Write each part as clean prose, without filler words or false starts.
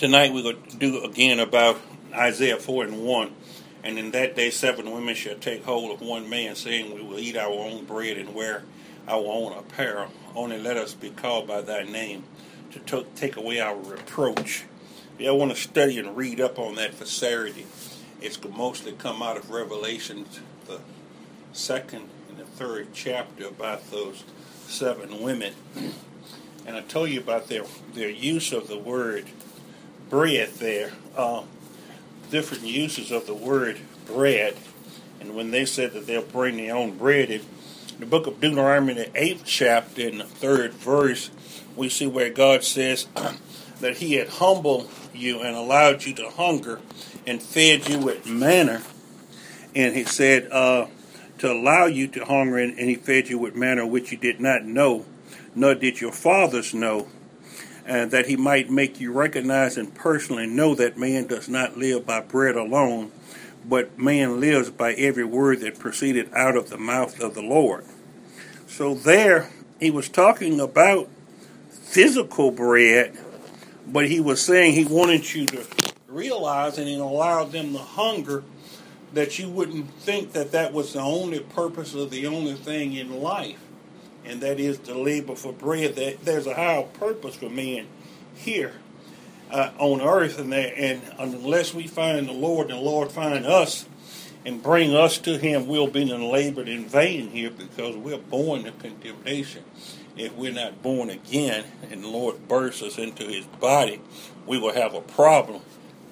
Tonight we're going to do again about Isaiah 4:1. And in that day 7 women shall take hold of one man, saying, we will eat our own bread and wear our own apparel. Only let us be called by thy name to take away our reproach. If you want to study and read up on that for Saturday, it's mostly come out of Revelation, the 2nd and the 3rd chapter, about those 7 women. And I told you about their use of the word bread there. Different uses of the word bread. And when they said that they'll bring their own bread, in the book of Deuteronomy, the 8th chapter, in the 3rd verse, we see where God says that he had humbled you and allowed you to hunger and fed you with manna. And he said to allow you to hunger, and he fed you with manna which you did not know, nor did your fathers know, and that he might make you recognize and personally know that man does not live by bread alone, but man lives by every word that proceeded out of the mouth of the Lord. So there he was talking about physical bread, but he was saying he wanted you to realize and he allowed them to hunger, that you wouldn't think that that was the only purpose or the only thing in life. And that is to labor for bread. That there's a higher purpose for men here on earth, and unless we find the Lord and the Lord find us and bring us to him, we'll be labored in vain here, because we're born to condemnation. If we're not born again and the Lord bursts us into his body, we will have a problem.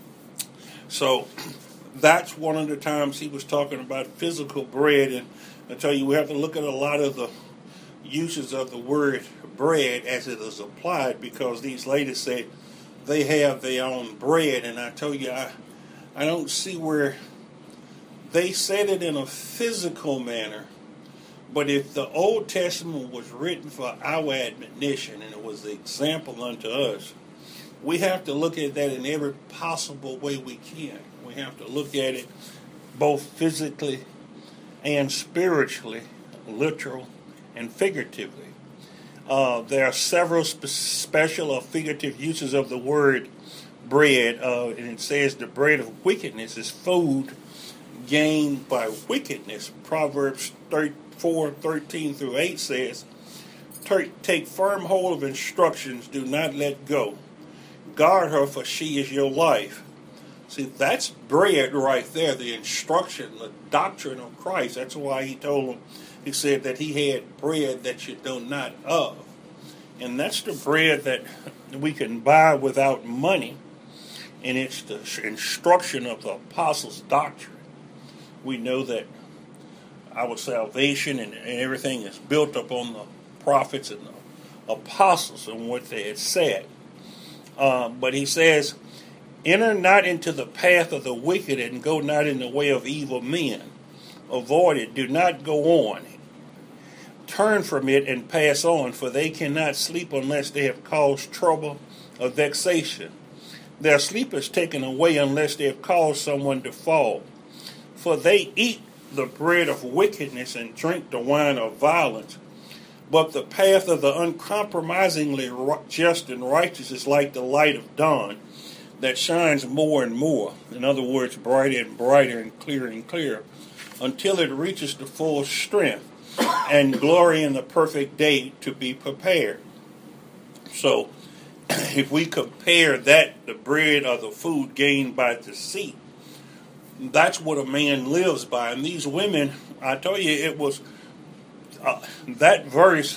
So that's one of the times he was talking about physical bread. And I tell you, we have to look at a lot of the uses of the word bread as it is applied, because these ladies say they have their own bread. And I tell you, I don't see where they said it in a physical manner. But if the Old Testament was written for our admonition and it was the example unto us, we have to look at that in every possible way we can. We have to look at it both physically and spiritually, literal and figuratively. There are several special or figurative uses of the word bread, and it says the bread of wickedness is food gained by wickedness. Proverbs 4:13 through 8 says, take firm hold of instructions, do not let go. Guard her, for she is your life. See, that's bread right there, the instruction, the doctrine of Christ. That's why he told them, he said that he had bread that you know not of. And that's the bread that we can buy without money. And it's the instruction of the apostles' doctrine. We know that our salvation and everything is built upon the prophets and the apostles and what they had said. But he says, enter not into the path of the wicked, and go not in the way of evil men. Avoid it. Do not go on. Turn from it and pass on, for they cannot sleep unless they have caused trouble or vexation. Their sleep is taken away unless they have caused someone to fall. For they eat the bread of wickedness and drink the wine of violence. But the path of the uncompromisingly just and righteous is like the light of dawn that shines more and more. In other words, brighter and brighter and clearer, until it reaches the full strength and glory in the perfect day to be prepared. So, if we compare that, the bread or the food gained by deceit, that's what a man lives by. And these women, I tell you, it was that verse,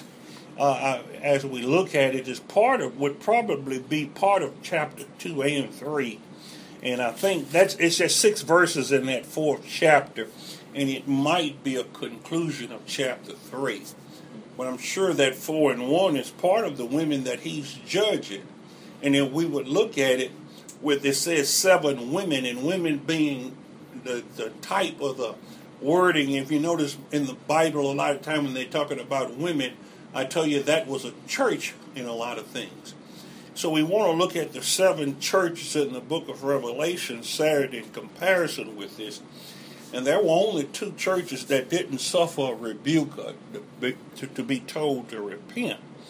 as we look at it, would probably be part of chapter 2 and 3. And I think it's just 6 verses in that 4th chapter, and it might be a conclusion of chapter 3. But I'm sure that 4:1 is part of the women that he's judging. And if we would look at it, with it says 7 women, and women being the type of the wording. If you notice in the Bible, a lot of time when they're talking about women, I tell you that was a church in a lot of things. So we want to look at the 7 churches in the book of Revelation Saturday in comparison with this. And there were only 2 churches that didn't suffer a rebuke to be told to repent.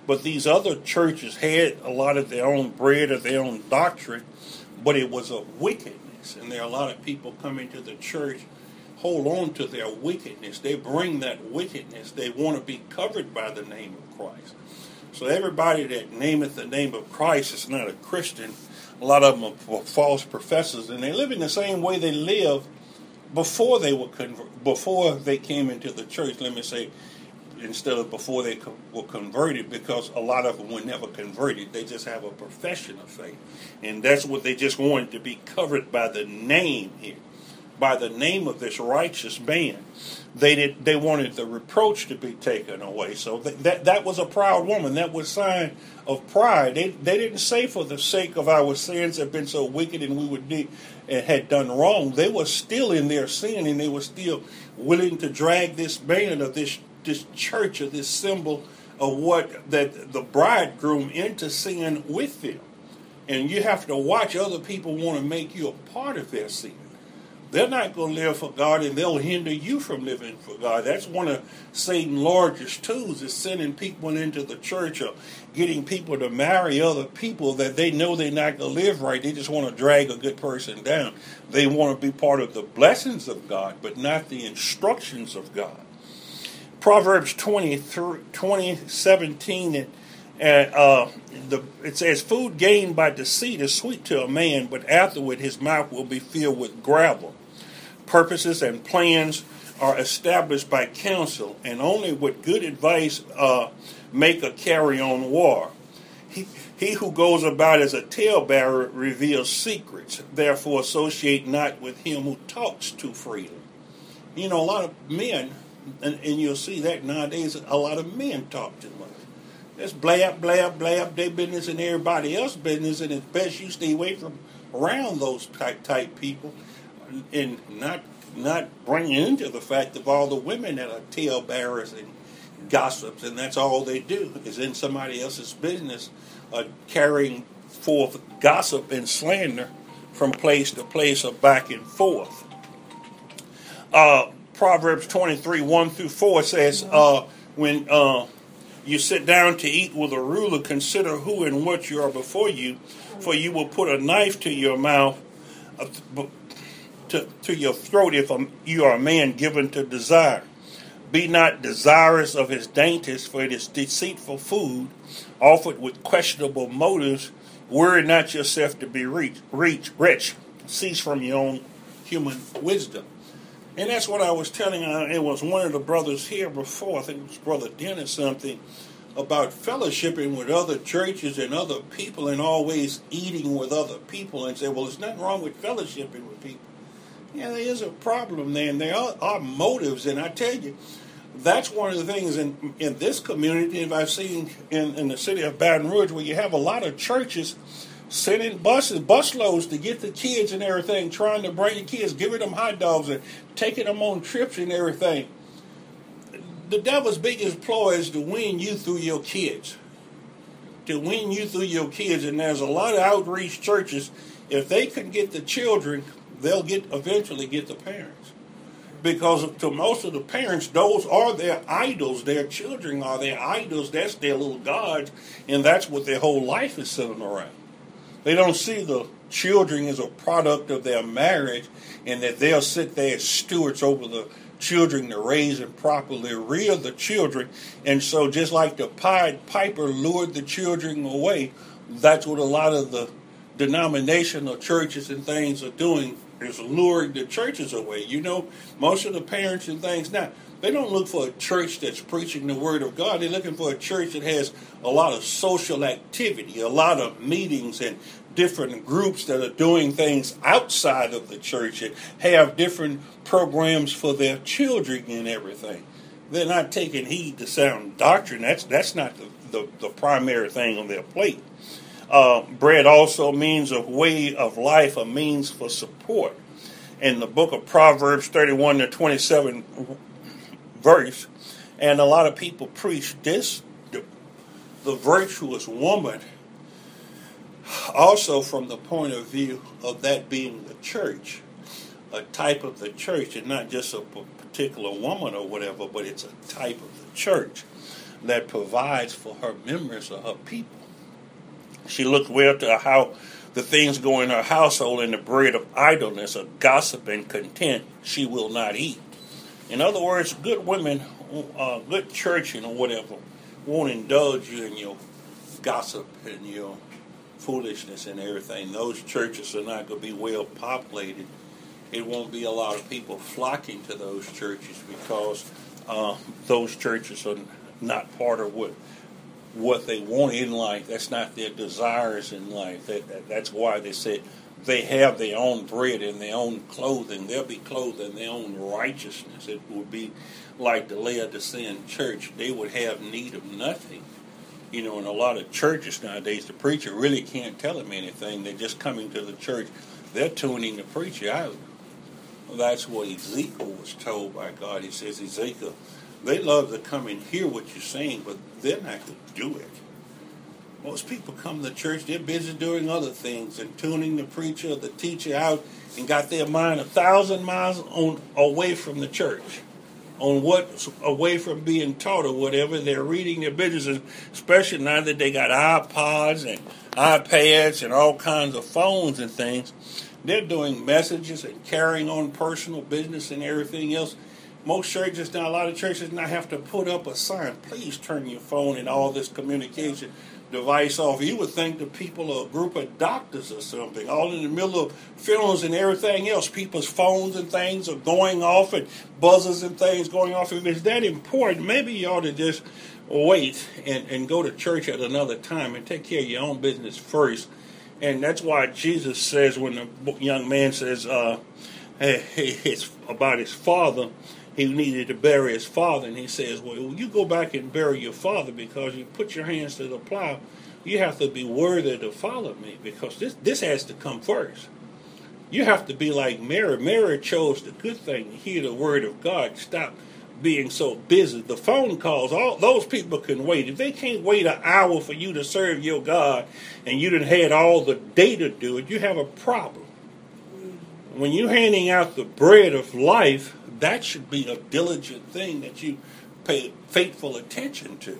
But these other churches had a lot of their own bread or their own doctrine, but it was of wickedness. And there are a lot of people coming to the church, hold on to their wickedness. They bring that wickedness. They want to be covered by the name of Christ. So everybody that nameth the name of Christ is not a Christian. A lot of them are false professors, and they live in the same way they lived before they were before they came into the church. Let me say, instead of before they were converted, because a lot of them were never converted. They just have a profession of faith, and that's what they just wanted to be covered by the name here, by the name of this righteous man. They wanted the reproach to be taken away. So that was a proud woman. That was a sign of pride. They didn't say for the sake of our sins have been so wicked and we would and had done wrong. They were still in their sin, and they were still willing to drag this man of this church, or this symbol of what that the bridegroom, into sin with them. And you have to watch other people want to make you a part of their sin. They're not going to live for God, and they'll hinder you from living for God. That's one of Satan's largest tools, is sending people into the church or getting people to marry other people that they know they're not going to live right. They just want to drag a good person down. They want to be part of the blessings of God, but not the instructions of God. Proverbs 20:17, it says, food gained by deceit is sweet to a man, but afterward his mouth will be filled with gravel. Purposes and plans are established by counsel, and only with good advice make a carry-on war. He who goes about as a talebearer reveals secrets. Therefore associate not with him who talks too freely. You know, a lot of men, and you'll see that nowadays, a lot of men talk too much. Just blab, blab, blab, their business and everybody else's business, and it's best you stay away from around those type people, and not bringing into the fact of all the women that are talebearers and gossips, and that's all they do is in somebody else's business, carrying forth gossip and slander from place to place or back and forth. Proverbs 23:1-4 says, when you sit down to eat with a ruler, consider who and what you are before you, for you will put a knife to your mouth, to your throat, if you are a man given to desire. Be not desirous of his dainties, for it is deceitful food, offered with questionable motives. Worry not yourself to be rich. Cease from your own human wisdom. And that's what I was telling you. It was one of the brothers here before, I think it was Brother Dennis, something about fellowshipping with other churches and other people, and always eating with other people, and say, well, there's nothing wrong with fellowshipping with people. Yeah, there is a problem there, and there are motives, and I tell you, that's one of the things in this community, if I've seen in the city of Baton Rouge, where you have a lot of churches sending busloads to get the kids and everything, trying to bring the kids, giving them hot dogs and taking them on trips and everything. The devil's biggest ploy is to win you through your kids. To win you through your kids, and there's a lot of outreach churches. If they can get the children, they'll eventually get the parents. Because to most of the parents, those are their idols. Their children are their idols. That's their little gods, and that's what their whole life is centered around. They don't see the children as a product of their marriage, and that they'll sit there as stewards over the children to raise and properly rear the children. And so just like the Pied Piper lured the children away, that's what a lot of the denominational churches and things are doing, is luring the churches away. You know, most of the parents and things now, they don't look for a church that's preaching the Word of God. They're looking for a church that has a lot of social activity, a lot of meetings and different groups that are doing things outside of the church and have different programs for their children and everything. They're not taking heed to sound doctrine. That's not the primary thing on their plate. Bread also means a way of life, a means for support. In the book of Proverbs 31-27 verse, and a lot of people preach this, the virtuous woman, also from the point of view of that being the church, a type of the church, and not just a particular woman or whatever, but it's a type of the church. that provides for her members or her people. She looked well to how the things go in her household, and the bread of idleness, of gossip and content, she will not eat. In other words, good women, good churching or whatever, won't indulge you in your gossip and your foolishness and everything. Those churches are not going to be well populated. It won't be a lot of people flocking to those churches because those churches are not part of what they want in life. That's not their desires in life. That's why they said they have their own bread and their own clothing. They'll be clothed in their own righteousness. It would be like the Laodicean church. They would have need of nothing. You know, in a lot of churches nowadays, the preacher really can't tell them anything. They're just coming to the church. They're tuning the preacher out. Well, that's what Ezekiel was told by God. He says, Ezekiel, they love to come and hear what you're saying, but they're not going to do it. Most people come to church, they're busy doing other things and tuning the preacher or the teacher out and got their mind 1,000 miles away from the church, on what's away from being taught or whatever. They're reading their business, especially now that they got iPods and iPads and all kinds of phones and things. They're doing messages and carrying on personal business and everything else. Most churches now, a lot of churches now have to put up a sign, please turn your phone and all this communication device off. You would think the people are a group of doctors or something, all in the middle of funerals and everything else. People's phones and things are going off and buzzers and things going off. If it's that important, maybe you ought to just wait and go to church at another time and take care of your own business first. And that's why Jesus says, when the young man says about his father, he needed to bury his father, and he says, well, you go back and bury your father, because you put your hands to the plow. You have to be worthy to follow me, because this has to come first. You have to be like Mary. Mary chose the good thing, to hear the word of God. Stop being so busy. The phone calls, all those people can wait. If they can't wait an hour for you to serve your God, and you done had all the day to do it, you have a problem. When you're handing out the bread of life, that should be a diligent thing that you pay faithful attention to.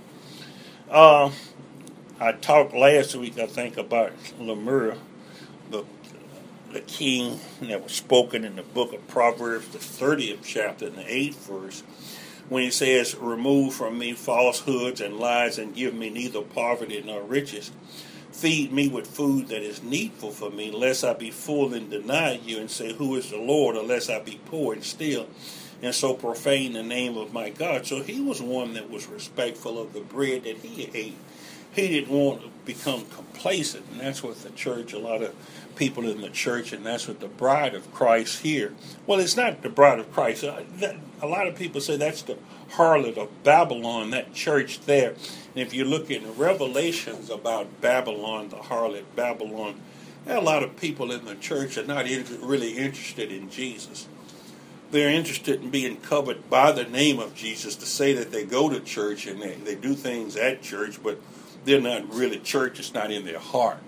I talked last week, I think, about Lemuel, the king that was spoken in the book of Proverbs, the 30th chapter, and the 8th verse, when he says, remove from me falsehoods and lies, and give me neither poverty nor riches. Feed me with food that is needful for me, lest I be full and deny you, and say, who is the Lord, or lest I be poor and steal, and so profane the name of my God. So he was one that was respectful of the bread that he ate. He didn't want to become complacent, and that's what the church, a lot of people in the church, and that's what the bride of Christ here. Well, it's not the bride of Christ. A lot of people say that's the harlot of Babylon, that church there. And if you look in the Revelations about Babylon, the harlot Babylon, there are a lot of people in the church that are not really interested in Jesus. They're interested in being covered by the name of Jesus, to say that they go to church and they do things at church, but they're not really church. It's not in their heart.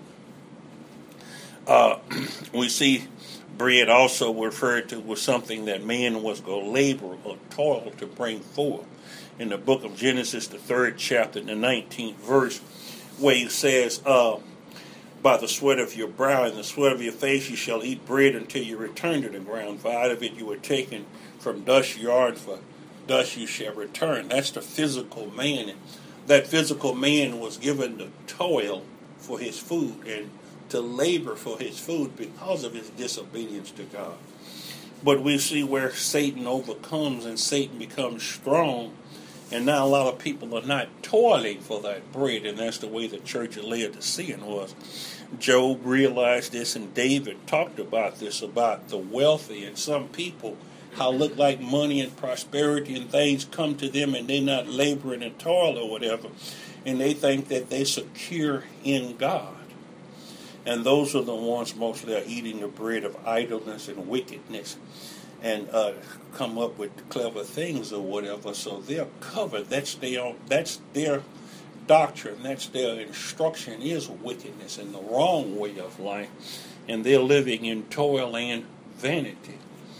We see bread also referred to was something that man was going to labor or toil to bring forth. In the book of Genesis, the 3rd chapter, the 19th verse, where he says, by the sweat of your brow and the sweat of your face you shall eat bread until you return to the ground, for out of it you were taken, from dust you are, and for dust you shall return. That's the physical man. And that physical man was given to toil for his food and to labor for his food because of his disobedience to God. But we see where Satan overcomes and Satan becomes strong, and now a lot of people are not toiling for that bread, and that's the way the church of Laodicean was. Job realized this, and David talked about this, about the wealthy and some people, how it look like money and prosperity and things come to them and they're not laboring and toil or whatever, and they think that they're secure in God. And those are the ones mostly are eating the bread of idleness and wickedness and come up with clever things or whatever. So they're covered. That's their doctrine. That's their instruction, is wickedness and the wrong way of life. And they're living in toil and vanity.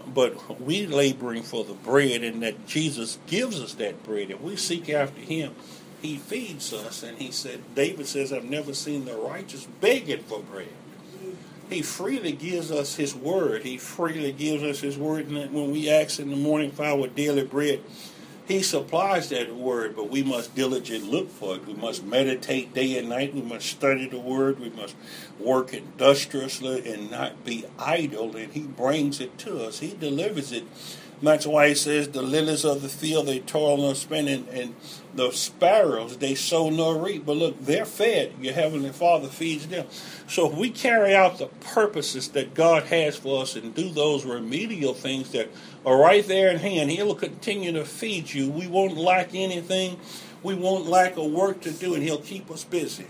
But we laboring for the bread, and that Jesus gives us that bread. If we seek after him, he feeds us. And he said, David says, I've never seen the righteous begging for bread. He freely gives us his word. He freely gives us his word. And when we ask in the morning for our daily bread, he supplies that word, but we must diligently look for it. We must meditate day and night. We must study the word. We must work industriously and not be idle. And he brings it to us. He delivers it. That's why he says, the lilies of the field, they toil nor spin, and the sparrows, they sow nor reap. But look, they're fed. Your heavenly Father feeds them. So if we carry out the purposes that God has for us and do those remedial things that are right there in hand, he will continue to feed you. We won't lack anything. We won't lack a work to do, and he'll keep us busy.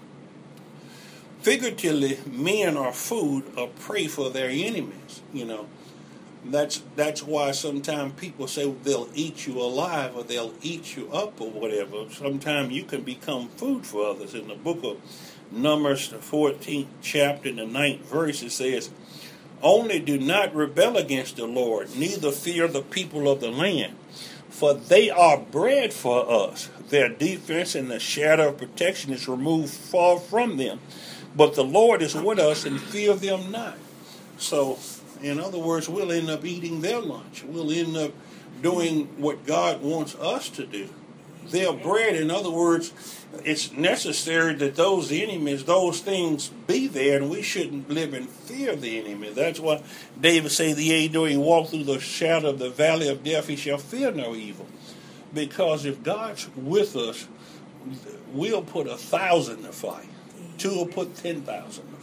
Figuratively, men are food or prey for their enemies, That's why sometimes people say they'll eat you alive or they'll eat you up or whatever. Sometimes you can become food for others. In the book of Numbers, the 14th chapter and the 9th verse, it says, only do not rebel against the Lord, neither fear the people of the land, for they are bread for us. Their defense and the shadow of protection is removed far from them. But the Lord is with us, and fear them not. So, in other words, we'll end up eating their lunch. We'll end up doing what God wants us to do. Their bread, in other words, it's necessary that those enemies, those things be there, and we shouldn't live in fear of the enemy. That's why David said, yea, though he walk through the shadow of the valley of death, he shall fear no evil. Because if God's with us, we'll put 1,000 to fight. 2 will put 10,000 to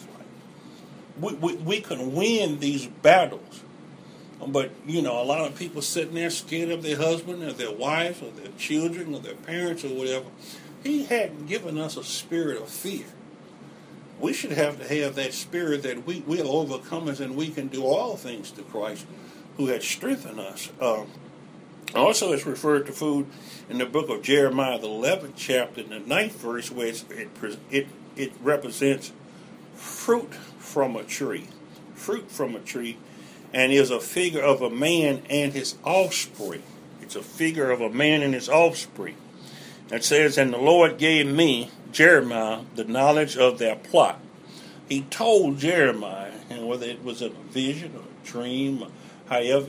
fight. We can win these battles. But, a lot of people sitting there scared of their husband or their wife or their children or their parents or whatever. He hadn't given us a spirit of fear. We should have to have that spirit that we're overcomers and we can do all things to Christ who has strengthened us. Also, it's referred to food in the book of Jeremiah, the 11th chapter, and the 9th verse, where it represents fruit from a tree. Fruit from a tree. And is a figure of a man and his offspring. It's a figure of a man and his offspring. It says, and the Lord gave me, Jeremiah, the knowledge of their plot. He told Jeremiah, and whether it was a vision or a dream, however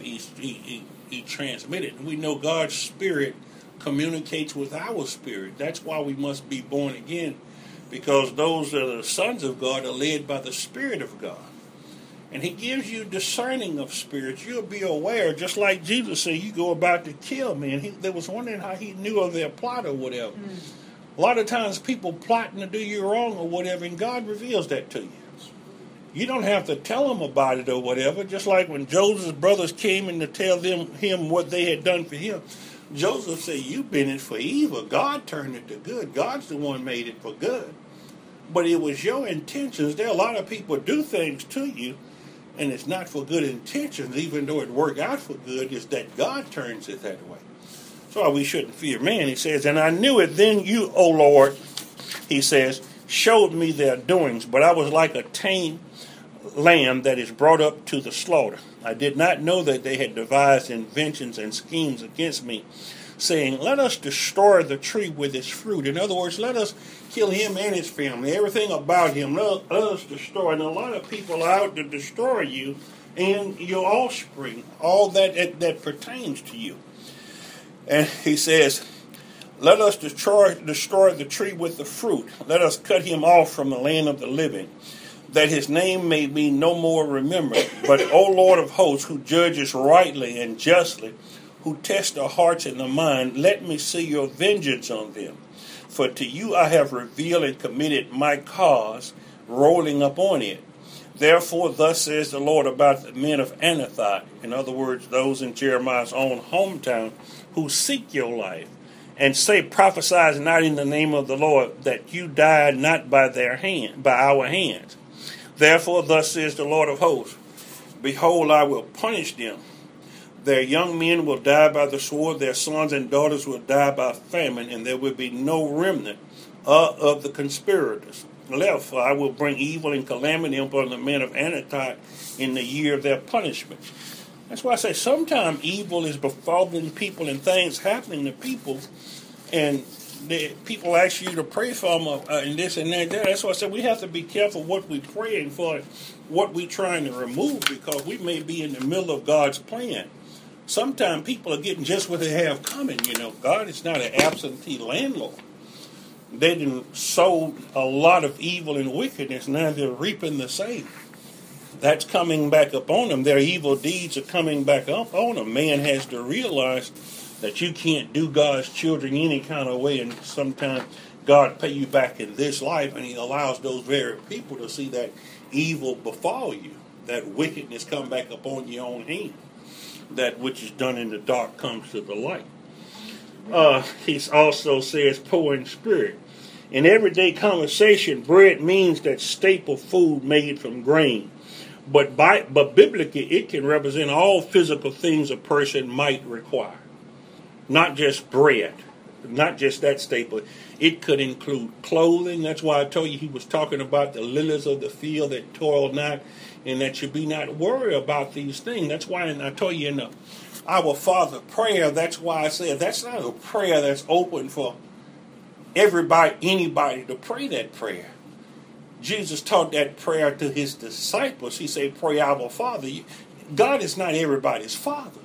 he transmitted. We know God's Spirit communicates with our spirit. That's why we must be born again, because those that are the sons of God are led by the Spirit of God. And he gives you discerning of spirits. You'll be aware, just like Jesus said, you go about to kill me. And they was wondering how he knew of their plot or whatever. A lot of times people plotting to do you wrong or whatever, and God reveals that to you. You don't have to tell them about it or whatever. Just like when Joseph's brothers came in to tell him what they had done for him. Joseph said, you've been it for evil. God turned it to good. God's the one made it for good. But it was your intentions. There are a lot of people do things to you, and it's not for good intentions, even though it worked out for good. It's that God turns it that way. So we shouldn't fear man. He says, and I knew it. Then you, O Lord, he says, showed me their doings. But I was like a tame lamb that is brought up to the slaughter. I did not know that they had devised inventions and schemes against me, saying, let us destroy the tree with its fruit. In other words, let us kill him and his family, everything about him. Let us destroy. And a lot of people are out to destroy you and your offspring, all that pertains to you. And he says, let us destroy the tree with the fruit. Let us cut him off from the land of the living, that his name may be no more remembered. But, O Lord of hosts, who judges rightly and justly, who test the hearts and the mind, let me see your vengeance on them. For to you I have revealed and committed my cause, rolling up on it. Therefore, thus says the Lord about the men of Anathoth, in other words, those in Jeremiah's own hometown, who seek your life, and say, prophesy not in the name of the Lord, that you died not by our hands. Therefore, thus says the Lord of hosts, behold, I will punish them. Their young men will die by the sword, their sons and daughters will die by famine, and there will be no remnant of the conspirators left. For I will bring evil and calamity upon the men of Anathoth in the year of their punishment. That's why I say sometimes evil is befalling people and things happening to people, and people ask you to pray for them and this and that. That's why I said we have to be careful what we're praying for, what we're trying to remove, because we may be in the middle of God's plan. Sometimes people are getting just what they have coming. God is not an absentee landlord. They didn't sow a lot of evil and wickedness. Now they're reaping the same. That's coming back upon them. Their evil deeds are coming back up on them. Man has to realize that you can't do God's children any kind of way, and sometimes God pay you back in this life, and He allows those very people to see that evil befall you, that wickedness come back upon your own hand. That which is done in the dark comes to the light. He also says poor in spirit. In everyday conversation, bread means that staple food made from grain. But biblically, it can represent all physical things a person might require. Not just bread, not just that staple. It could include clothing. That's why I told you he was talking about the lilies of the field that toil not, and that you be not worried about these things. That's why I told you in the Our Father prayer, that's why I said that's not a prayer that's open for anybody to pray that prayer. Jesus taught that prayer to His disciples. He said, pray Our Father. God is not everybody's father.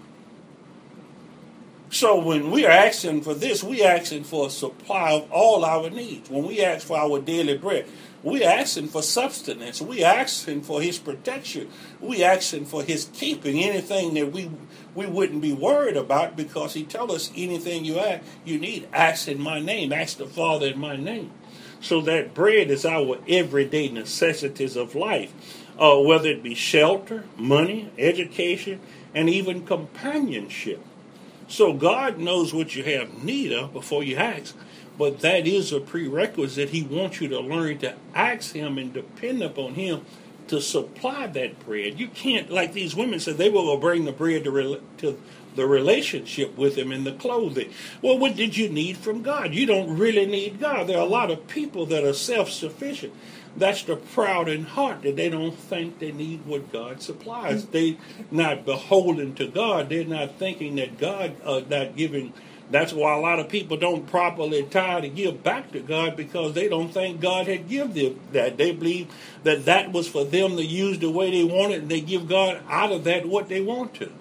So when we are asking for this, we are asking for a supply of all our needs. When we ask for our daily bread, we are asking for substance. We are asking for His protection. We are asking for His keeping. Anything that we wouldn't be worried about, because He tells us anything you need, ask in my name. Ask the Father in my name. So that bread is our everyday necessities of life, whether it be shelter, money, education, and even companionship. So God knows what you have need of before you ask, but that is a prerequisite. He wants you to learn to ask Him and depend upon Him to supply that bread. You can't, like these women said, they will bring the bread to the relationship with Him and the clothing. Well, what did you need from God? You don't really need God. There are a lot of people that are self-sufficient. That's the proud in heart, that they don't think they need what God supplies. They're not beholden to God. They're not thinking that God not giving. That's why a lot of people don't properly tithe to give back to God, because they don't think God had given them that. They believe that was for them to use the way they want it, and they give God out of that what they want to.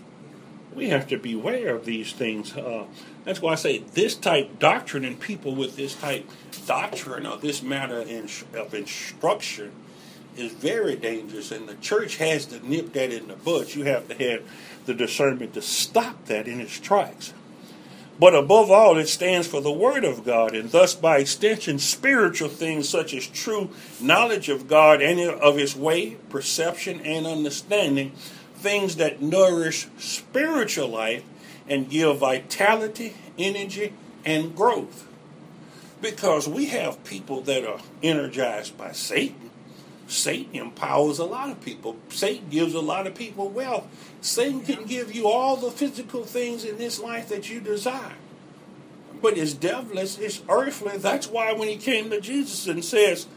We have to beware of these things. That's why I say this type doctrine, and people with this type doctrine or this matter of instruction is very dangerous, and the church has to nip that in the bud. You have to have the discernment to stop that in its tracks. But above all, it stands for the Word of God, and thus by extension, spiritual things such as true knowledge of God and of His way, perception, and understanding, things that nourish spiritual life and give vitality, energy, and growth. Because we have people that are energized by Satan. Satan empowers a lot of people. Satan gives a lot of people wealth. Satan can give you all the physical things in this life that you desire. But it's devilish, it's earthly. That's why when He came to Jesus and says,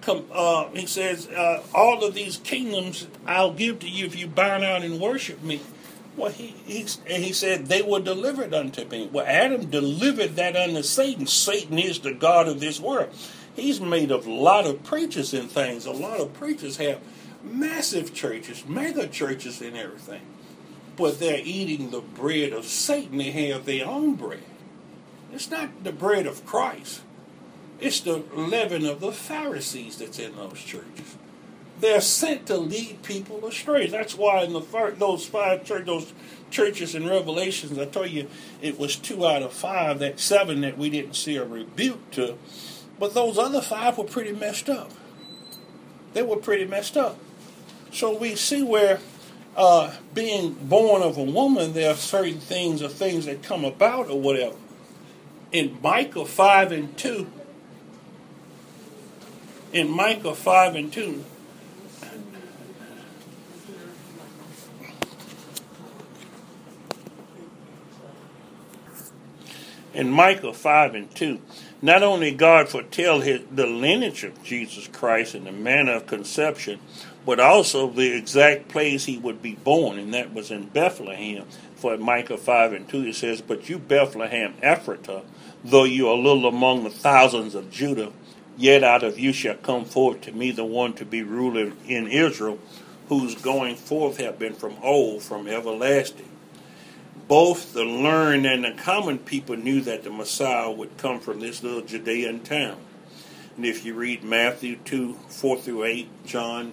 He says, all of these kingdoms I'll give to you if you bow down and worship me. Well, he said they were delivered unto me. Well, Adam delivered that unto Satan. Satan is the god of this world. He's made of a lot of preachers and things. A lot of preachers have massive churches, mega churches and everything. But they're eating the bread of Satan. They have their own bread. It's not the bread of Christ. It's the leaven of the Pharisees that's in those churches. They're sent to lead people astray. That's why in those churches in Revelations, I told you it was 2 out of 5, that 7 that we didn't see a rebuke to. But those other 5 were pretty messed up. They were pretty messed up. So we see where being born of a woman, there are certain things or things that come about or whatever. In Micah 5 and 2, in Micah 5 and 2, in Micah 5 and 2, not only God foretell the lineage of Jesus Christ and the manner of conception, but also the exact place he would be born, and that was in Bethlehem. For Micah 5:2 it says, "But you, Bethlehem Ephratah, though you are little among the thousands of Judah, yet out of you shall come forth to me the one to be ruler in Israel, whose going forth have been from old, from everlasting." Both the learned and the common people knew that the Messiah would come from this little Judean town. And if you read Matthew 2:4-8, John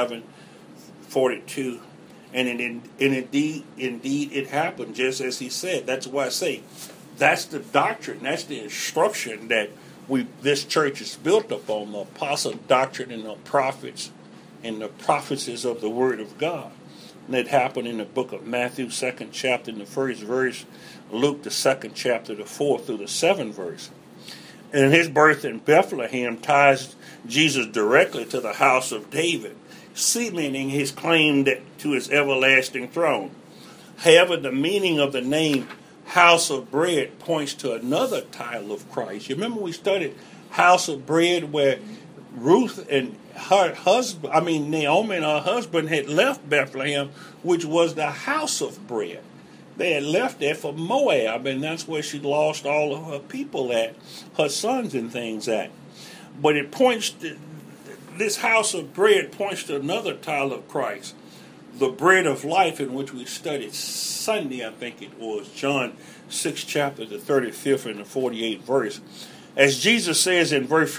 7:42, and indeed it happened just as he said. That's why I say that's the doctrine, that's the instruction that this church is built upon, the apostle doctrine and the prophets and the prophecies of the Word of God. And it happened in the book of Matthew, 2nd chapter, in the 1st verse, Luke, the 2nd chapter, the 4th through the 7th verse. And his birth in Bethlehem ties Jesus directly to the house of David, cementing his claim to his everlasting throne. However, the meaning of the name House of Bread points to another title of Christ. You remember we studied House of Bread, where Ruth and her husband, Naomi and her husband had left Bethlehem, which was the house of bread. They had left there for Moab, and that's where she lost all of her people at, her sons and things at. But it points to, this house of bread points to another title of Christ, the bread of life, in which we studied Sunday, I think it was, John 6 chapter, the 35th and the 48th verse. As Jesus says in verse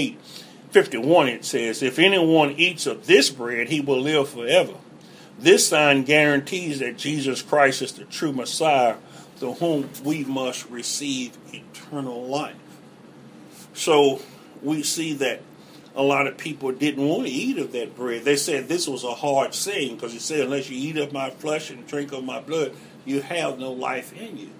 51, it says, "If anyone eats of this bread, he will live forever." This sign guarantees that Jesus Christ is the true Messiah, through whom we must receive eternal life. So we see that a lot of people didn't want to eat of that bread. They said this was a hard saying, because he said, "Unless you eat of my flesh and drink of my blood, you have no life in you."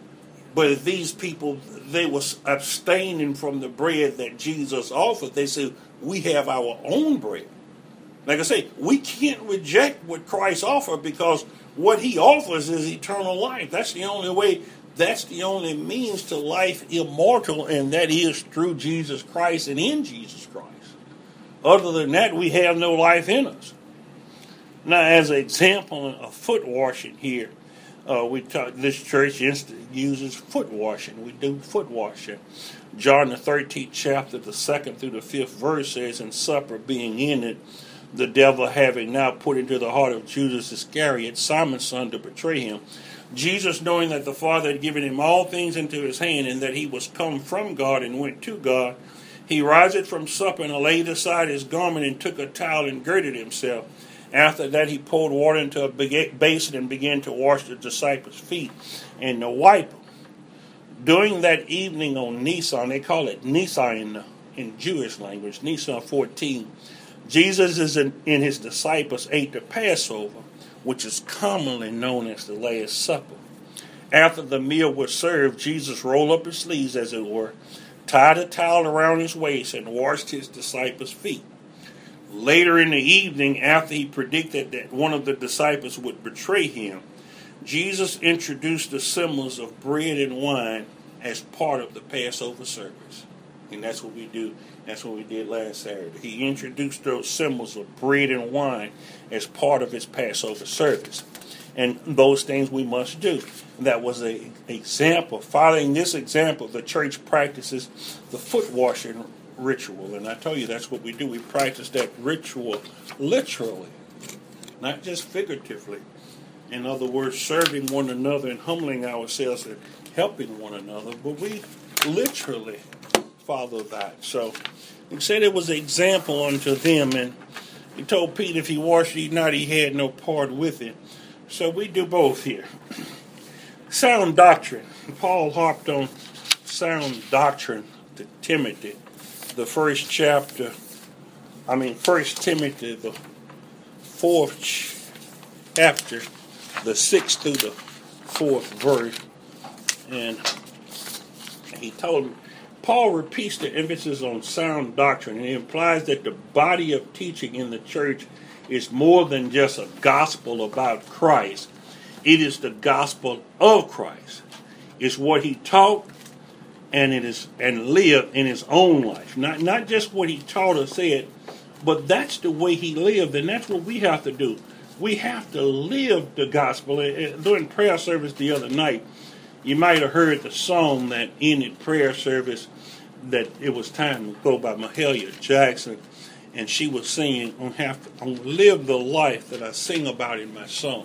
But these people, they were abstaining from the bread that Jesus offered. They said, we have our own bread. Like I say, we can't reject what Christ offered, because what he offers is eternal life. That's the only way, that's the only means to life immortal, and that is through Jesus Christ and in Jesus Christ. Other than that, we have no life in us. Now, as an example of foot washing here, this church uses foot washing. We do foot washing. John the 13th chapter, the 2nd through the 5th verse says, "And supper being ended, the devil having now put into the heart of Judas Iscariot, Simon's son, to betray him, Jesus, knowing that the Father had given him all things into his hand, and that he was come from God and went to God, he riseth from supper and laid aside his garment and took a towel and girded himself. After that, he poured water into a basin and began to wash the disciples' feet and to wipe them. During that evening on Nisan, they call it Nisan in Jewish language, Nisan 14, Jesus and his disciples ate the Passover, which is commonly known as the Last Supper. After the meal was served, Jesus rolled up his sleeves, as it were, tied a towel around his waist, and washed his disciples' feet. Later in the evening, after he predicted that one of the disciples would betray him, Jesus introduced the symbols of bread and wine as part of the Passover service. And that's what we do. That's what we did last Saturday. He introduced those symbols of bread and wine as part of his Passover service. And those things we must do. That was an example. Following this example, the church practices the foot washing ritual. And I tell you, that's what we do. We practice that ritual literally, not just figuratively. In other words, serving one another and humbling ourselves and helping one another. But we literally follow that. So he said it was an example unto them. And he told Peter if he washed ye not, he had no part with it. So we do both here. Sound doctrine. Paul harped on sound doctrine to Timothy. The 1 Timothy, the 4th chapter, the 6th through the 4th verse. And he told him, Paul repeats the emphasis on sound doctrine, and he implies that the body of teaching in the church is more than just a gospel about Christ. It is the gospel of Christ. It's what he taught and lived in his own life. Not just what he taught or said, But that's the way he lived, and that's what we have to do. We have to live the gospel. During prayer service the other night, you might have heard the song that ended prayer service, that it was time to go, by Mahalia Jackson, and she was singing, I'm gonna live the life that I sing about in my song.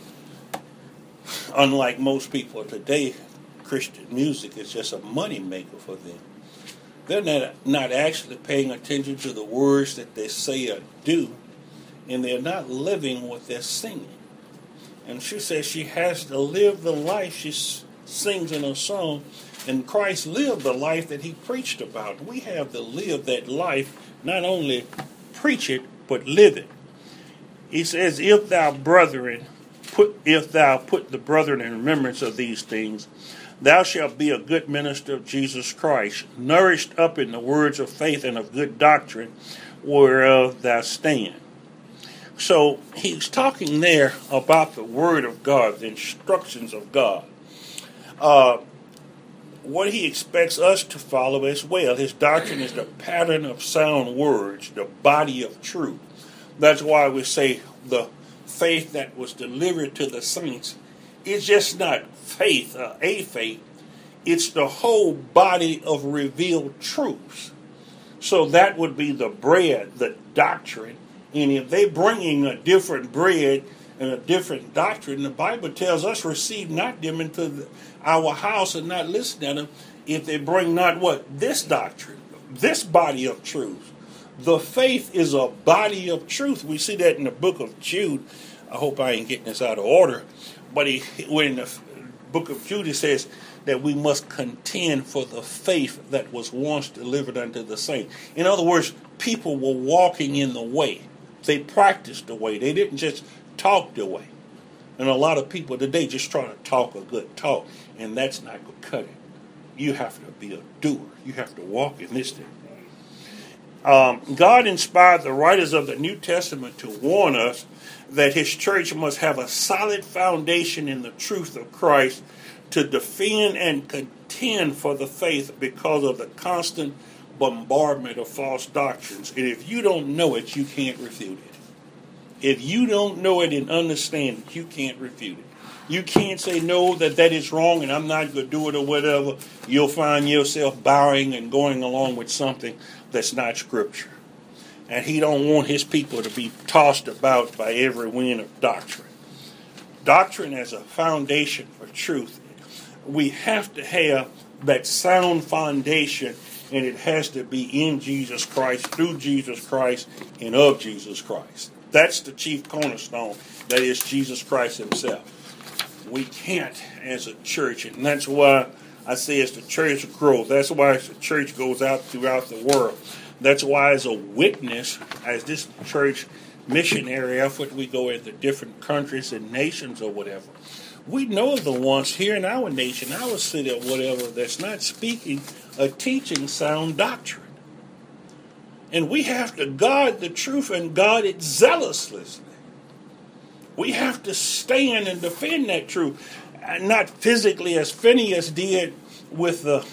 Unlike most people today, Christian music is just a money maker for them. They're not actually paying attention to the words that they say or do, and they're not living what they're singing. And she says she has to live the life she sings in her song, and Christ lived the life that he preached about. We have to live that life, not only preach it, but live it. He says, if thou put the brethren in remembrance of these things, thou shalt be a good minister of Jesus Christ, nourished up in the words of faith and of good doctrine, whereof thou stand. So he's talking there about the word of God, the instructions of God. What he expects us to follow as well. His doctrine is the pattern of sound words, the body of truth. That's why we say the faith that was delivered to the saints is just not faith, a faith. It's the whole body of revealed truths. So that would be the bread, the doctrine. And if they're bringing a different bread and a different doctrine, the Bible tells us, receive not them into our house and not listen to them if they bring not what? This doctrine, this body of truth. The faith is a body of truth. We see that in the book of Jude. I hope I ain't getting this out of order. But when in the book of Jude, it says that we must contend for the faith that was once delivered unto the saints. In other words, people were walking in the way. They practiced the way. They didn't just talk the way. And a lot of people today just try to talk a good talk, and that's not going to cut it. You have to be a doer. You have to walk in this thing. God inspired the writers of the New Testament to warn us that his church must have a solid foundation in the truth of Christ to defend and contend for the faith because of the constant bombardment of false doctrines. And if you don't know it, you can't refute it. If you don't know it and understand it, you can't refute it. You can't say, no, that is wrong and I'm not going to do it or whatever. You'll find yourself bowing and going along with something that's not Scripture. And he don't want his people to be tossed about by every wind of doctrine. Doctrine as a foundation for truth. We have to have that sound foundation, and it has to be in Jesus Christ, through Jesus Christ, and of Jesus Christ. That's the chief cornerstone. That is Jesus Christ himself. We can't as a church, and that's why I say as the church grows. That's why as the church goes out throughout the world. That's why as a witness, as this church missionary effort, we go into different countries and nations or whatever. We know the ones here in our nation, our city or whatever, that's not speaking or teaching sound doctrine. And we have to guard the truth and guard it zealously. We have to stand and defend that truth. Not physically as Phinehas did with the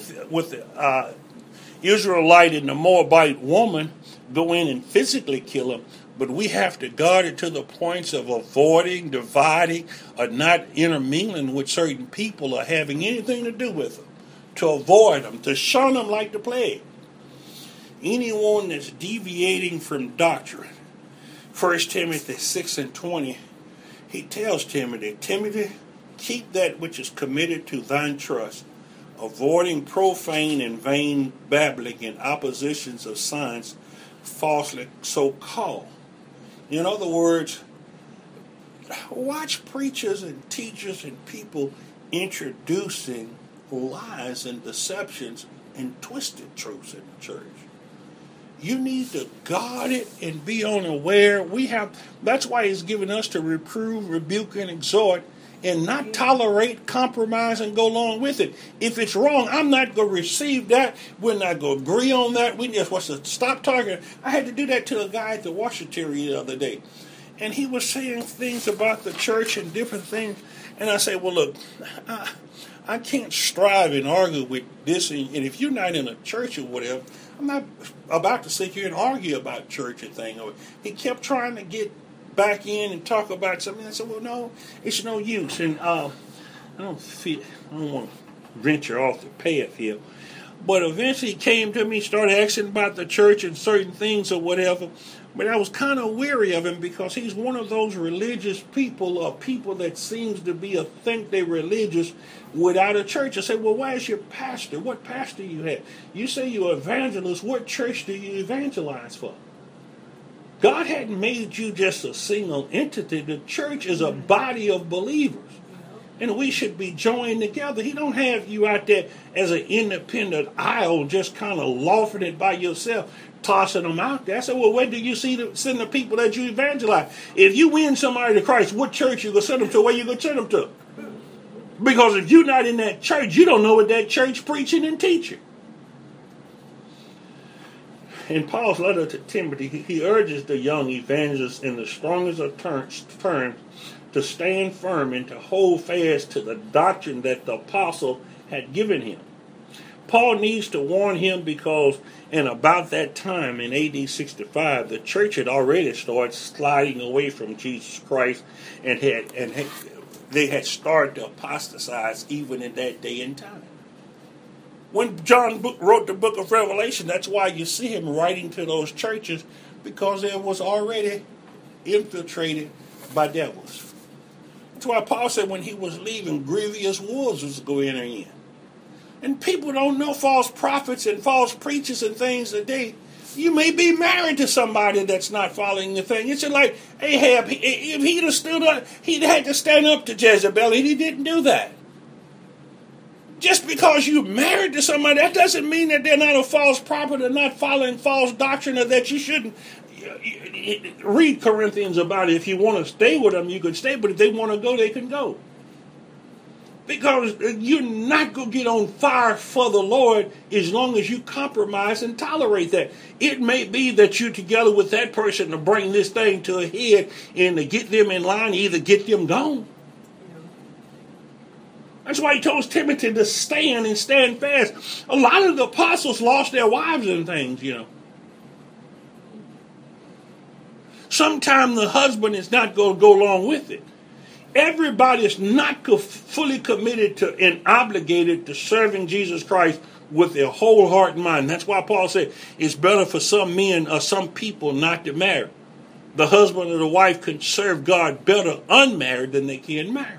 Israelite and the Moabite woman, go in and physically kill them. But we have to guard it to the points of avoiding, dividing, or not intermingling with certain people or having anything to do with them. To avoid them, to shun them like the plague. Anyone that's deviating from doctrine. 1 Timothy 6:20, he tells Timothy, Timothy, keep that which is committed to thine trust, avoiding profane and vain babbling and oppositions of science, falsely so called. In other words, watch preachers and teachers and people introducing lies and deceptions and twisted truths in the church. You need to guard it and be unaware. That's why he's given us to reprove, rebuke, and exhort, and not tolerate, compromise, and go along with it. If it's wrong, I'm not going to receive that. We're not going to agree on that. We just want to stop talking. I had to do that to a guy at the washateria the other day. And he was saying things about the church and different things. And I say, well, look, I can't strive and argue with this. And if you're not in a church or whatever, I'm not about to sit here and argue about church and thing. He kept trying to get back in and talk about something. I said, well, no, it's no use. And I don't want to venture off the path here. But eventually he came to me, started asking about the church and certain things or whatever. But I was kind of weary of him because he's one of those religious people or people that seems to think they're religious without a church. I said, well, why is your pastor? What pastor you have? You say you're an evangelist. What church do you evangelize for? God hadn't made you just a single entity. The church is a body of believers. And we should be joined together. He don't have you out there as an independent isle just kind of loafing it by yourself, tossing them out there. I said, well, where do you send the people that you evangelize? If you win somebody to Christ, what church you going to send them to? Where you going to send them to? Because if you're not in that church, you don't know what that church preaching and teaching. In Paul's letter to Timothy, he urges the young evangelist in the strongest of terms to stand firm and to hold fast to the doctrine that the apostle had given him. Paul needs to warn him because in about that time in AD 65, the church had already started sliding away from Jesus Christ and they had started to apostatize even in that day and time. When John wrote the book of Revelation, that's why you see him writing to those churches, because it was already infiltrated by devils. That's why Paul said when he was leaving, grievous wolves was going in. And people don't know false prophets and false preachers and things today. You may be married to somebody that's not following the thing. It's just like Ahab. If he'd have stood up, he'd had to stand up to Jezebel, and he didn't do that. Just because you're married to somebody, that doesn't mean that they're not a false prophet or not following false doctrine, or that you shouldn't read Corinthians about it. If you want to stay with them, you can stay. But if they want to go, they can go. Because you're not going to get on fire for the Lord as long as you compromise and tolerate that. It may be that you're together with that person to bring this thing to a head and to get them in line, either get them gone. That's why he told Timothy to stand and stand fast. A lot of the apostles lost their wives and things, Sometimes the husband is not going to go along with it. Everybody is not fully committed to and obligated to serving Jesus Christ with their whole heart and mind. That's why Paul said it's better for some men or some people not to marry. The husband or the wife can serve God better unmarried than they can married.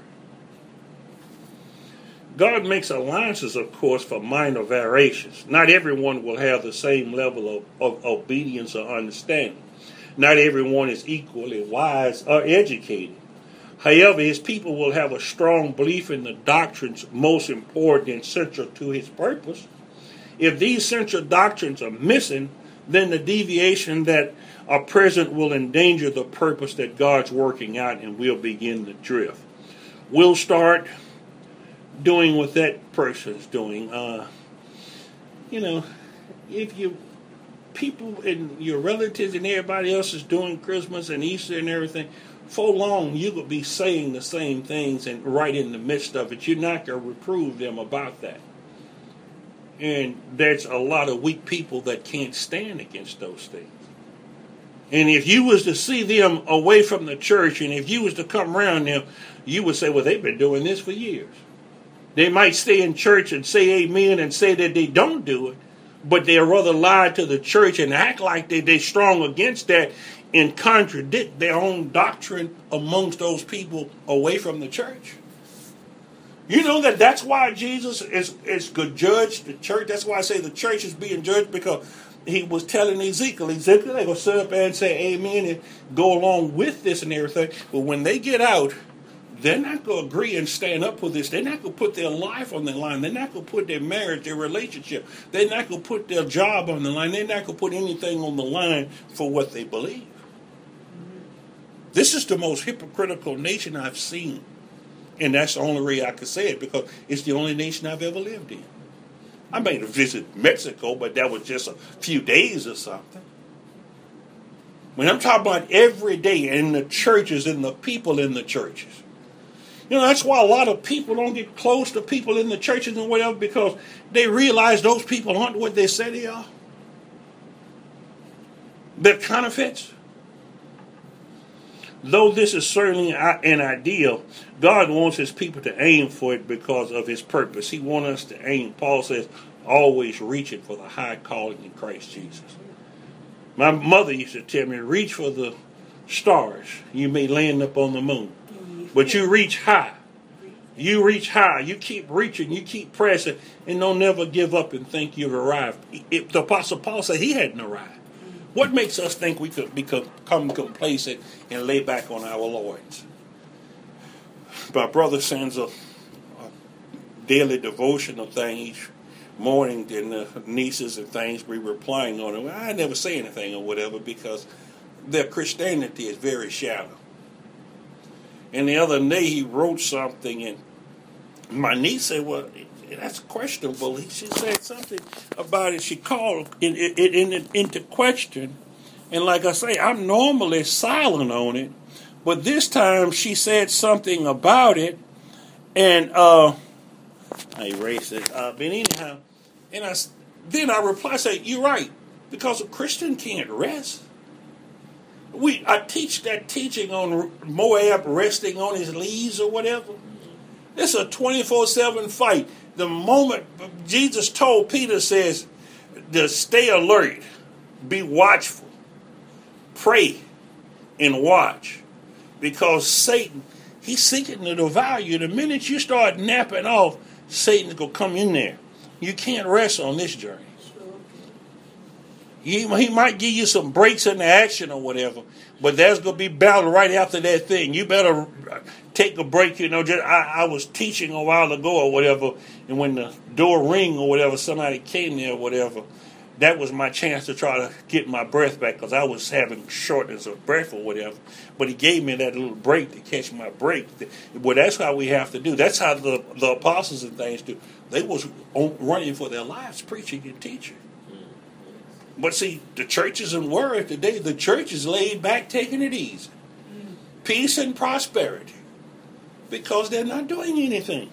God makes alliances, of course, for minor variations. Not everyone will have the same level of obedience or understanding. Not everyone is equally wise or educated. However, his people will have a strong belief in the doctrines most important and central to his purpose. If these central doctrines are missing, then the deviation that are present will endanger the purpose that God's working out, and we'll begin to drift. We'll start doing what that person's doing. If you people and your relatives and everybody else is doing Christmas and Easter and everything, for long you could be saying the same things, and right in the midst of it, you're not going to reprove them about that. And there's a lot of weak people that can't stand against those things. And if you was to see them away from the church, and if you was to come around them, you would say, well, they've been doing this for years. They might stay in church and say amen and say that they don't do it, but they'll rather lie to the church and act like they're strong against that and contradict their own doctrine amongst those people away from the church. You know that's why Jesus is good judge the church. That's why I say the church is being judged, because he was telling Ezekiel, they're going to sit up there and say amen and go along with this and everything. But when they get out, they're not going to agree and stand up for this. They're not going to put their life on the line. They're not going to put their marriage, their relationship. They're not going to put their job on the line. They're not going to put anything on the line for what they believe. This is the most hypocritical nation I've seen. And that's the only way I can say it, because it's the only nation I've ever lived in. I made a visit Mexico, but that was just a few days or something. When I'm talking about every day in the churches and the people in the churches. That's why a lot of people don't get close to people in the churches and whatever, because they realize those people aren't what they say they are. They're counterfeits. Though this is certainly an ideal, God wants his people to aim for it because of his purpose. He wants us to aim, Paul says, always reaching for the high calling in Christ Jesus. My mother used to tell me, reach for the stars. You may land up on the moon. But you reach high. You reach high. You keep reaching. You keep pressing. And don't never give up and think you've arrived. The Apostle Paul said he hadn't arrived. What makes us think we could become complacent and lay back on our loins? My brother sends a daily devotional thing each morning, and the nieces and things be replying on it. Well, I never say anything or whatever because their Christianity is very shallow. And the other day he wrote something, and my niece said, well, that's questionable. She said something about it. She called it into question. And like I say, I'm normally silent on it. But this time she said something about it. And I erased it. But anyhow, and then I replied, say, you're right. Because a Christian can't rest. I teach that teaching on Moab resting on his leaves or whatever. It's a 24/7 fight. The moment Jesus told Peter, says, to stay alert, be watchful, pray, and watch. Because Satan, he's seeking to devour you. The minute you start napping off, Satan's going to come in there. You can't rest on this journey. He might give you some breaks in the action or whatever, but there's going to be battle right after that thing. You better take a break. I was teaching a while ago or whatever, and when the door rang or whatever, somebody came there or whatever, that was my chance to try to get my breath back because I was having shortness of breath or whatever. But he gave me that little break to catch my break. Well, that's how we have to do. That's how the apostles and things do. They was running for their lives, preaching and teaching. But see, the church isn't worried today. The church is laid back, taking it easy. Peace and prosperity. Because they're not doing anything.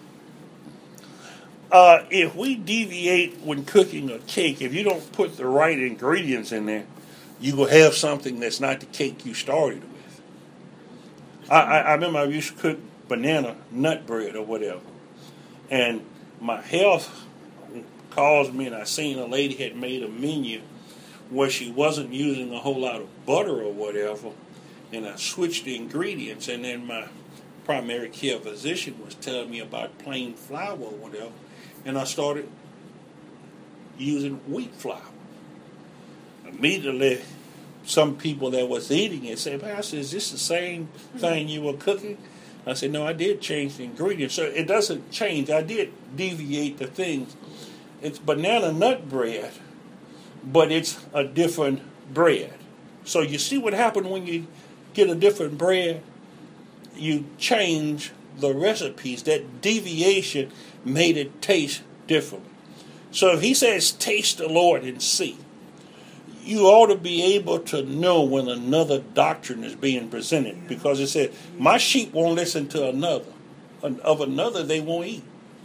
If we deviate when cooking a cake, if you don't put the right ingredients in there, you will have something that's not the cake you started with. I remember I used to cook banana nut bread or whatever. And my health caused me, and I seen a lady had made a menu where she wasn't using a whole lot of butter or whatever, and I switched the ingredients, and then my primary care physician was telling me about plain flour or whatever, and I started using wheat flour. Immediately, some people that was eating it said, Pastor, is this the same thing you were cooking? I said, no, I did change the ingredients. So it doesn't change. I did deviate the things. It's banana nut bread, but it's a different bread. So you see what happened when you get a different bread? You change the recipes. That deviation made it taste different. So if he says, taste the Lord and see, you ought to be able to know when another doctrine is being presented. Because it said, my sheep won't listen to another. Of another they won't eat.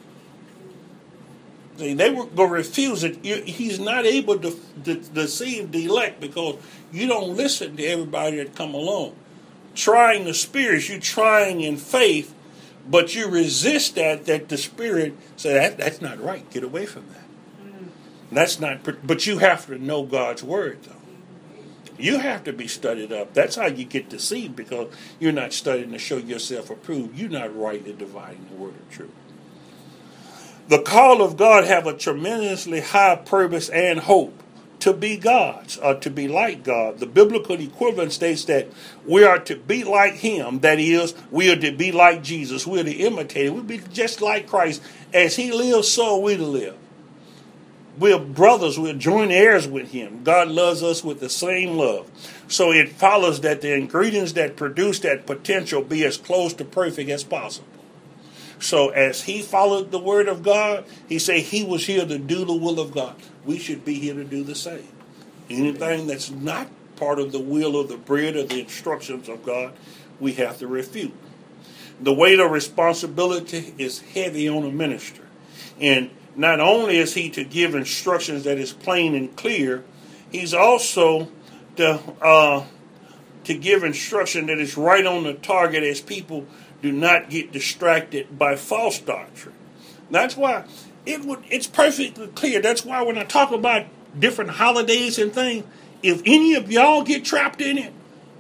See, they were going to refuse it. He's not able to deceive the elect because you don't listen to everybody that come along. Trying the spirits, you trying in faith, but you resist that the spirit says, that's not right. Get away from that. That's not, but you have to know God's word, though. You have to be studied up. That's how you get deceived, because you're not studying to show yourself approved. You're not rightly dividing the word of truth. The call of God have a tremendously high purpose and hope to be God's, or to be like God. The biblical equivalent states that we are to be like him. That is, we are to be like Jesus. We are to imitate him. We'll be just like Christ. As he lives, so are we to live. We're brothers. We're joint heirs with him. God loves us with the same love. So it follows that the ingredients that produce that potential be as close to perfect as possible. So as he followed the word of God, he said he was here to do the will of God. We should be here to do the same. Anything that's not part of the will of the bread or the instructions of God, we have to refute. The weight of responsibility is heavy on a minister. And not only is he to give instructions that is plain and clear, he's also to give instruction that is right on the target as people do not get distracted by false doctrine. That's why it's perfectly clear. That's why when I talk about different holidays and things, if any of y'all get trapped in it,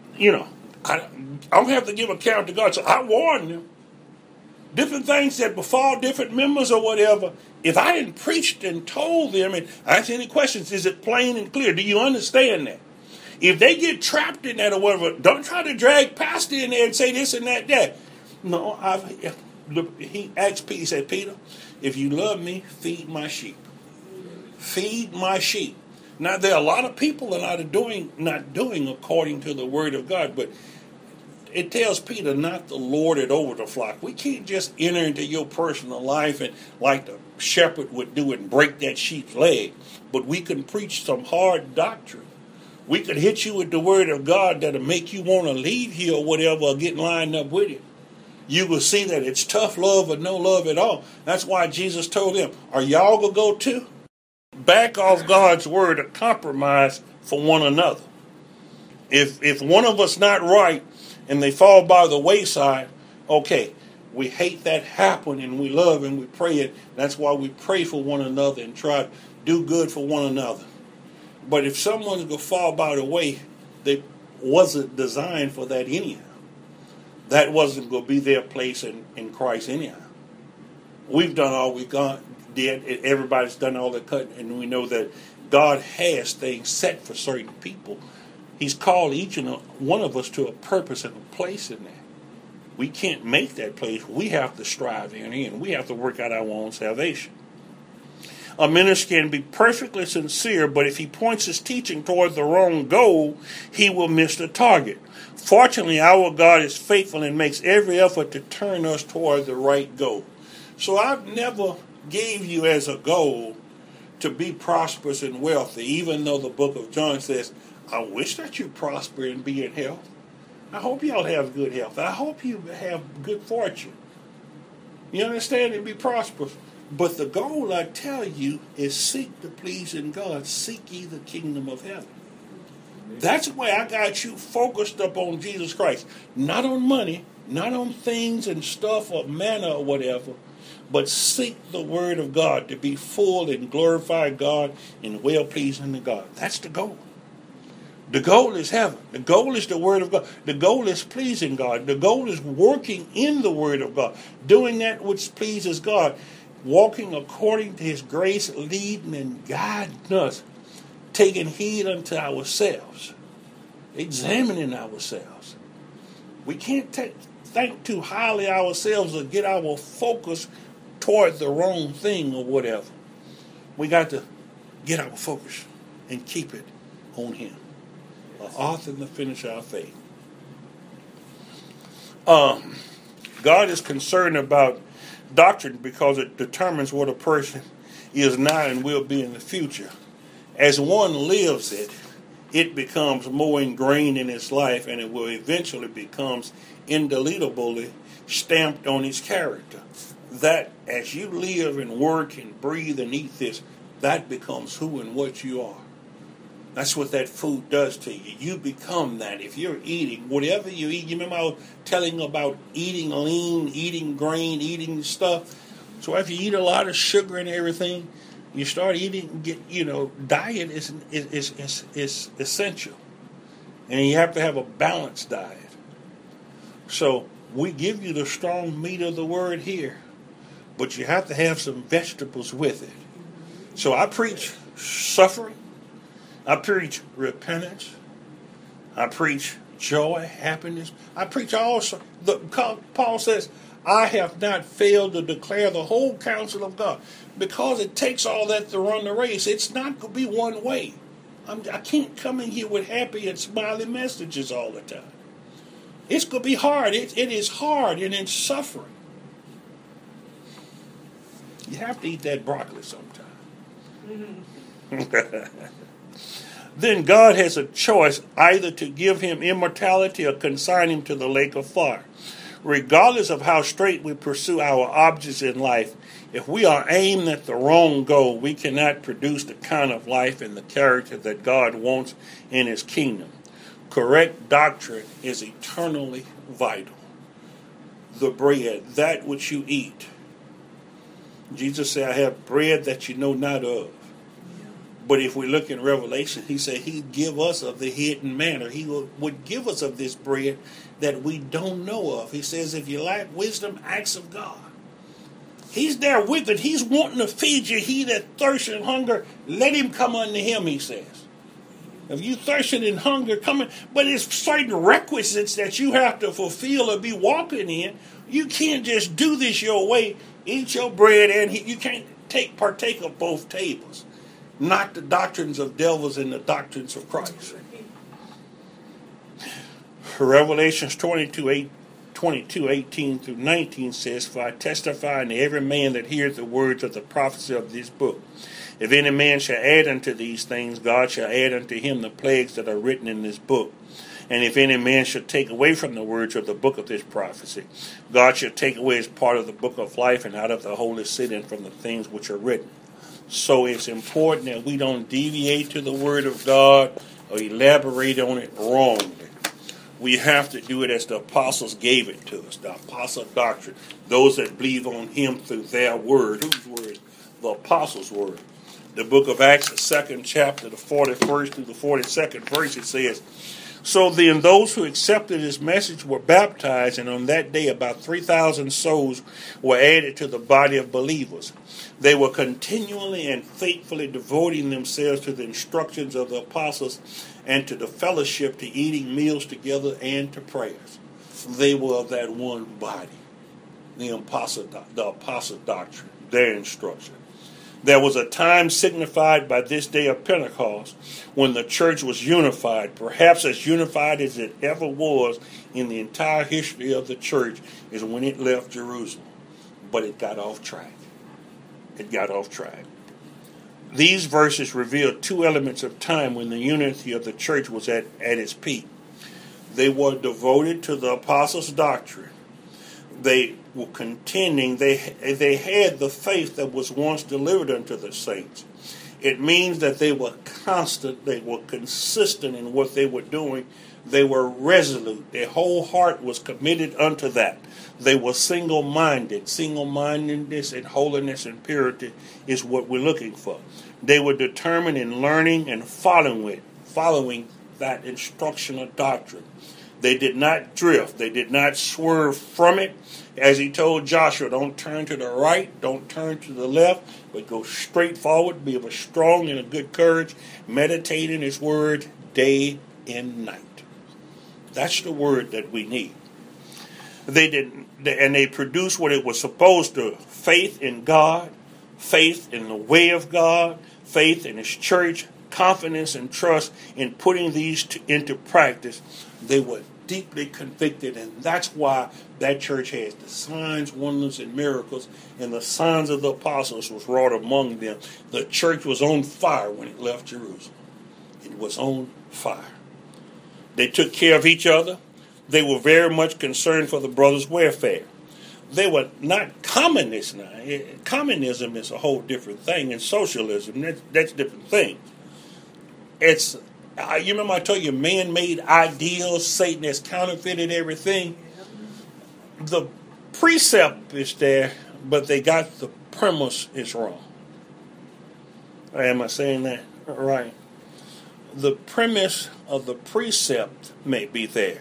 I don't have to give account to God. So I warn them. Different things that befall different members or whatever, if I hadn't preached and told them and asked any questions, is it plain and clear? Do you understand that? If they get trapped in that or whatever, don't try to drag pastor in there and say this and that. No, he asked Peter, he said, Peter, if you love me, feed my sheep. Feed my sheep. Now, there are a lot of people that are not doing according to the word of God, but it tells Peter not to lord it over the flock. We can't just enter into your personal life and like the shepherd would do and break that sheep's leg, but we can preach some hard doctrine. We could hit you with the word of God that'll make you want to leave here or whatever or get lined up with it. You will see that it's tough love or no love at all. That's why Jesus told them, are y'all going to go too? Back off God's word to compromise for one another. If one of us not right and they fall by the wayside, okay, we hate that happen and we love and we pray it. That's why we pray for one another and try to do good for one another. But if someone's going to fall by the way, they wasn't designed for that anyhow. That wasn't going to be their place in Christ anyhow. We've done all we did. Everybody's done all they could, and we know that God has things set for certain people. He's called each and one of us to a purpose and a place in that. We can't make that place. We have to strive in it, and we have to work out our own salvation. A minister can be perfectly sincere, but if he points his teaching toward the wrong goal, he will miss the target. Fortunately, our God is faithful and makes every effort to turn us toward the right goal. So I've never gave you as a goal to be prosperous and wealthy, even though the book of John says, I wish that you prosper and be in health. I hope y'all have good health. I hope you have good fortune. You understand? And be prosperous. But the goal, I tell you, is seek the pleasing God. Seek ye the kingdom of heaven. That's why I got you focused up on Jesus Christ. Not on money, not on things and stuff or manna or whatever, but seek the word of God to be full and glorify God and well-pleasing to God. That's the goal. The goal is heaven. The goal is the word of God. The goal is pleasing God. The goal is working in the word of God, doing that which pleases God, walking according to his grace, leading and guiding us, taking heed unto ourselves, examining ourselves. We can't think too highly of ourselves or get our focus toward the wrong thing or whatever. We got to get our focus and keep it on him, the author and the finisher of our faith. God is concerned about doctrine because it determines what a person is now and will be in the future. As one lives it, it becomes more ingrained in his life, and it will eventually becomes indelitably stamped on his character. That as you live and work and breathe and eat this, that becomes who and what you are. That's what that food does to you. You become that. If you're eating, whatever you eat, you remember I was telling about eating lean, eating grain, eating stuff. So if you eat a lot of sugar and everything, you start eating, diet is essential. And you have to have a balanced diet. So we give you the strong meat of the word here, but you have to have some vegetables with it. So I preach suffering. I preach repentance. I preach joy, happiness. I preach also. Paul says, I have not failed to declare the whole counsel of God. Because it takes all that to run the race. It's not going to be one way. I can't come in here with happy and smiley messages all the time. It's going to be hard. It is hard and it's suffering. You have to eat that broccoli sometime. Then God has a choice either to give him immortality or consign him to the lake of fire. Regardless of how straight we pursue our objects in life, if we are aimed at the wrong goal, we cannot produce the kind of life and the character that God wants in His kingdom. Correct doctrine is eternally vital. The bread, that which you eat. Jesus said, I have bread that you know not of. But if we look in Revelation, He said He'd give us of the hidden manna. He would give us of this bread that we don't know of. He says, if you lack wisdom, ask of God. He's there with it. He's wanting to feed you. He that thirsts and hunger, let him come unto Him, He says. If you thirsting and hunger, come in. But it's certain requisites that you have to fulfill or be walking in. You can't just do this your way. Eat your bread and you can't partake of both tables. Not the doctrines of devils and the doctrines of Christ. Revelations 22:18 through 19 says, For I testify unto every man that heareth the words of the prophecy of this book. If any man shall add unto these things, God shall add unto him the plagues that are written in this book. And if any man shall take away from the words of the book of this prophecy, God shall take away his part of the book of life and out of the holy city and from the things which are written. So it's important that we don't deviate to the word of God or elaborate on it wrongly. We have to do it as the apostles gave it to us, the apostle doctrine. Those that believe on Him through their word. Whose word? The apostles' word. The book of Acts, the 2nd chapter, the 41st through the 42nd verse, it says, So then those who accepted His message were baptized, and on that day about 3,000 souls were added to the body of believers. They were continually and faithfully devoting themselves to the instructions of the apostles and to the fellowship, to eating meals together, and to prayers. They were of that one body, the apostle doctrine, their instruction. There was a time signified by this day of Pentecost when the church was unified, perhaps as unified as it ever was in the entire history of the church, is when it left Jerusalem. But it got off track. These verses reveal two elements of time when the unity of the church was at its peak. They were devoted to the apostles' doctrine. They were contending. They had the faith that was once delivered unto the saints. It means that they were constant. They were consistent in what they were doing. They were resolute. Their whole heart was committed unto that. They were single-minded. Single-mindedness and holiness and purity is what we're looking for. They were determined in learning and following that instructional doctrine. They did not drift. They did not swerve from it. As He told Joshua, don't turn to the right, don't turn to the left, but go straight forward, be of a strong and a good courage, meditate in His word day and night. That's the word that we need. They produced what it was supposed to: faith in God, faith in the way of God, faith in His church, confidence and trust in putting these into practice. They were deeply convicted, and that's why that church has the signs, wonders, and miracles, and the signs of the apostles was wrought among them. The church was on fire when it left Jerusalem. It was on fire. They took care of each other. They were very much concerned for the brothers' welfare. They were not communists now. Communism is a whole different thing, and socialism, that's different things. It's, you remember I told you, man-made ideals, Satan has counterfeited everything. The precept is there, but they got the premise is wrong. Am I saying that right? The premise of the precept may be there.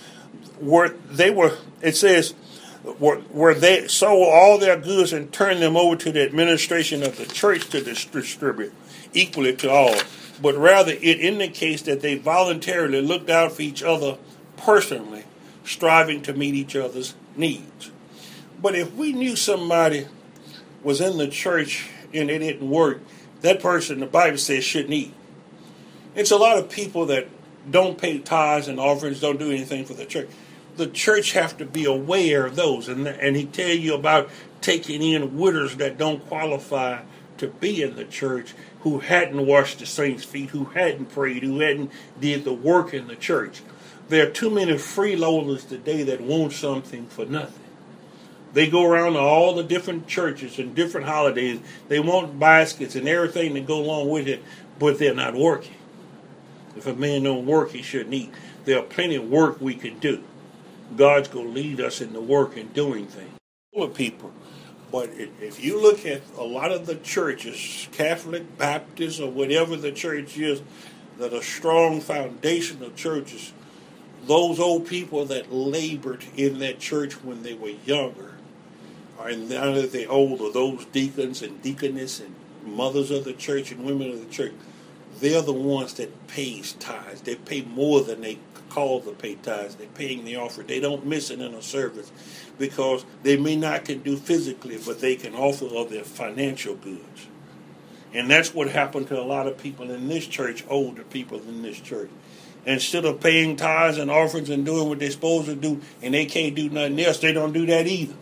It says, where they sold all their goods and turned them over to the administration of the church to distribute equally to all. But rather it indicates that they voluntarily looked out for each other personally, striving to meet each other's needs. But if we knew somebody was in the church and it didn't work, that person, the Bible says, shouldn't eat. It's a lot of people that don't pay tithes and offerings, don't do anything for the church. The church have to be aware of those. And he tell you about taking in widows that don't qualify to be in the church, who hadn't washed the saints' feet, who hadn't prayed, who hadn't did the work in the church. There are too many freeloaders today that want something for nothing. They go around to all the different churches and different holidays. They want baskets and everything that go along with it, but they're not working. If a man don't work, he shouldn't eat. There are plenty of work we can do. God's going to lead us in the work and doing things. People. But if you look at a lot of the churches, Catholic, Baptist, or whatever the church is, that are strong foundational churches, those old people that labored in that church when they were younger, and now that they're older, those deacons and deaconess and mothers of the church and women of the church, they're the ones that pays tithes. They pay more than they call to pay tithes. They're paying the offering. They don't miss it in a service because they may not can do physically, but they can offer of their financial goods. And that's what happened to a lot of people in this church, older people in this church. Instead of paying tithes and offerings and doing what they're supposed to do, and they can't do nothing else, they don't do that either.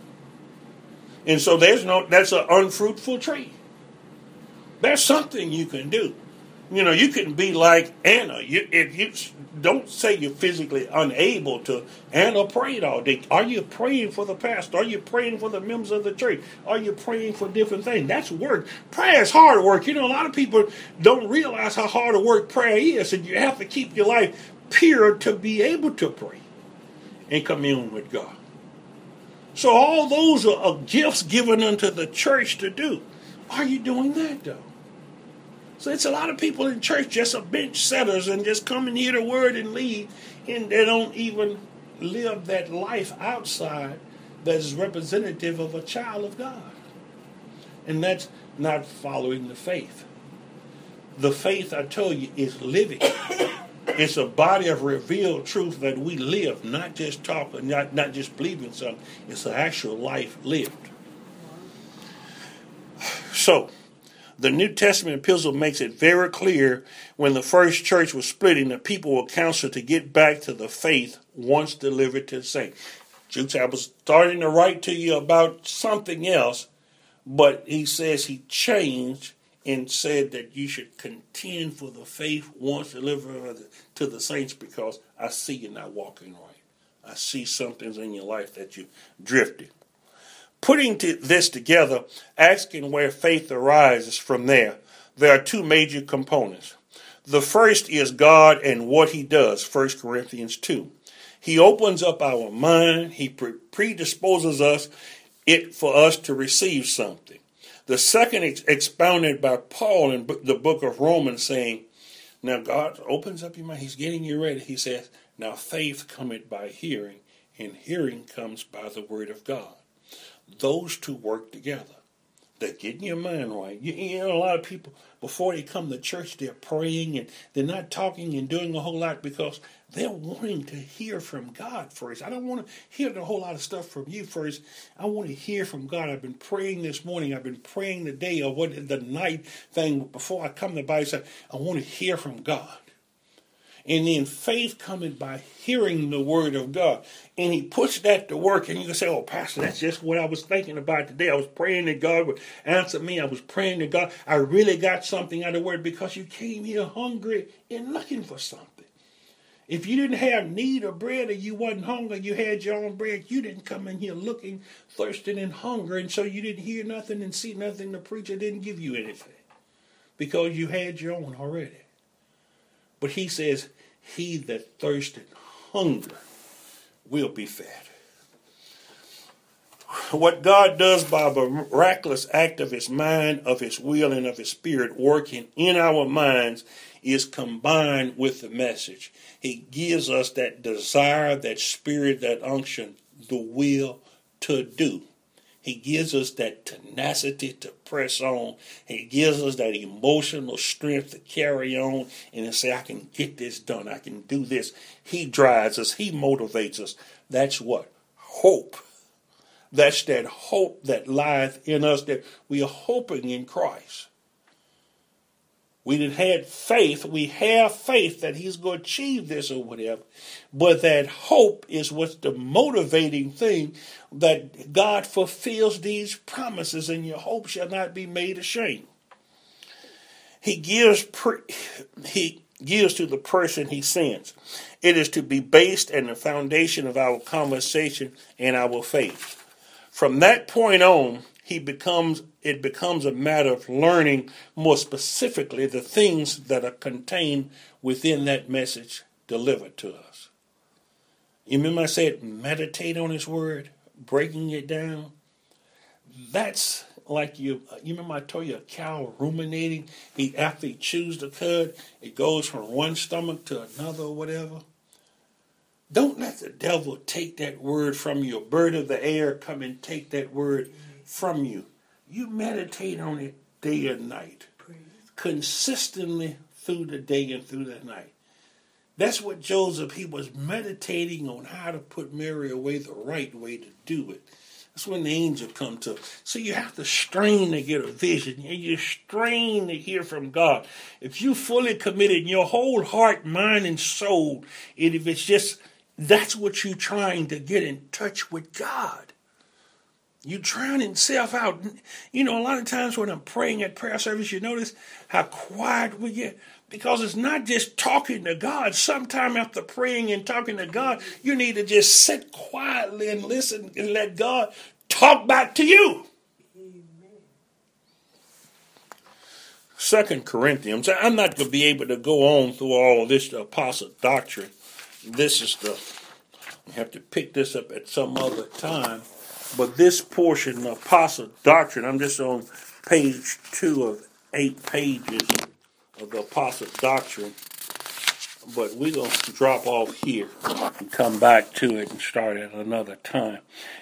And so that's an unfruitful tree. There's something you can do. You can be like Anna. If you don't say you're physically unable to, Anna prayed all day. Are you praying for the pastor? Are you praying for the members of the church? Are you praying for different things? That's work. Prayer is hard work. A lot of people don't realize how hard a work prayer is, and you have to keep your life pure to be able to pray and commune with God. So all those are gifts given unto the church to do. Are you doing that, though? So it's a lot of people in church just are bench setters and just come and hear the word and leave, and they don't even live that life outside that is representative of a child of God. And that's not following the faith. The faith, I told you, is living. It's a body of revealed truth that we live, not just talk, not just believing something. It's an actual life lived. So, the New Testament epistle makes it very clear when the first church was splitting, the people were counseled to get back to the faith once delivered to the saints. Jude, I was starting to write to you about something else, but he says he changed and said that you should contend for the faith once delivered to the saints, because I see you're not walking right. I see something's in your life that you drifted. Putting this together, asking where faith arises from there are two major components. The first is God and what he does, 1 Corinthians 2. He opens up our mind. He predisposes it for us to receive something. The second is expounded by Paul in the book of Romans, saying, now God opens up your mind. He's getting you ready. He says, now faith cometh by hearing, and hearing comes by the word of God. Those two work together. They're getting your mind right. A lot of people, before they come to church, they're praying and they're not talking and doing a whole lot because they're wanting to hear from God first. I don't want to hear a whole lot of stuff from you first. I want to hear from God. I've been praying this morning. I've been praying today, or what the night thing before I come to Bible. I want to hear from God. And then faith coming by hearing the word of God. And he puts that to work. And you can say, oh, Pastor, that's just what I was thinking about today. I was praying that God would answer me. I was praying that God, I really got something out of the word, because you came here hungry and looking for something. If you didn't have need of bread, or you wasn't hungry, you had your own bread, you didn't come in here looking, thirsting, and hungry. And so you didn't hear nothing and see nothing. The preacher didn't give you anything because you had your own already. But he says, he that thirsteth hunger will be fed. What God does by a miraculous act of his mind, of his will, and of his spirit working in our minds is combined with the message. He gives us that desire, that spirit, that unction, the will to do. He gives us that tenacity to press on. He gives us that emotional strength to carry on and to say, I can get this done. I can do this. He drives us. He motivates us. That's what? Hope. That's that hope that lieth in us, that we are hoping in Christ. We didn't had faith. We have faith that he's going to achieve this or whatever. But that hope is what's the motivating thing, that God fulfills these promises, and your hope shall not be made ashamed. He gives gives to the person he sends. It is to be based in the foundation of our conversation and our faith. From that point on, it becomes a matter of learning more specifically the things that are contained within that message delivered to us. You remember I said meditate on his word, breaking it down? That's like you remember I told you a cow ruminating, after he chews the cud, it goes from one stomach to another or whatever. Don't let the devil take that word from you. A bird of the air come and take that word from you. You meditate on it day and night, consistently through the day and through the night. That's what Joseph, he was meditating on how to put Mary away the right way to do it. That's when the angel come to. So you have to strain to get a vision. And you strain to hear from God. If you fully committed in your whole heart, mind, and soul, and if it's just, that's what you're trying to get in touch with God. You're trying yourself out. You know, a lot of times when I'm praying at prayer service, you notice how quiet we get. Because it's not just talking to God. Sometime after praying and talking to God, you need to just sit quietly and listen and let God talk back to you. Amen. 2 Corinthians. I'm not going to be able to go on through all of this, the apostle doctrine. This is I have to pick this up at some other time. But this portion, the apostle doctrine, I'm just on page 2 of 8 pages of the apostle doctrine. But we're going to drop off here and come back to it and start at another time.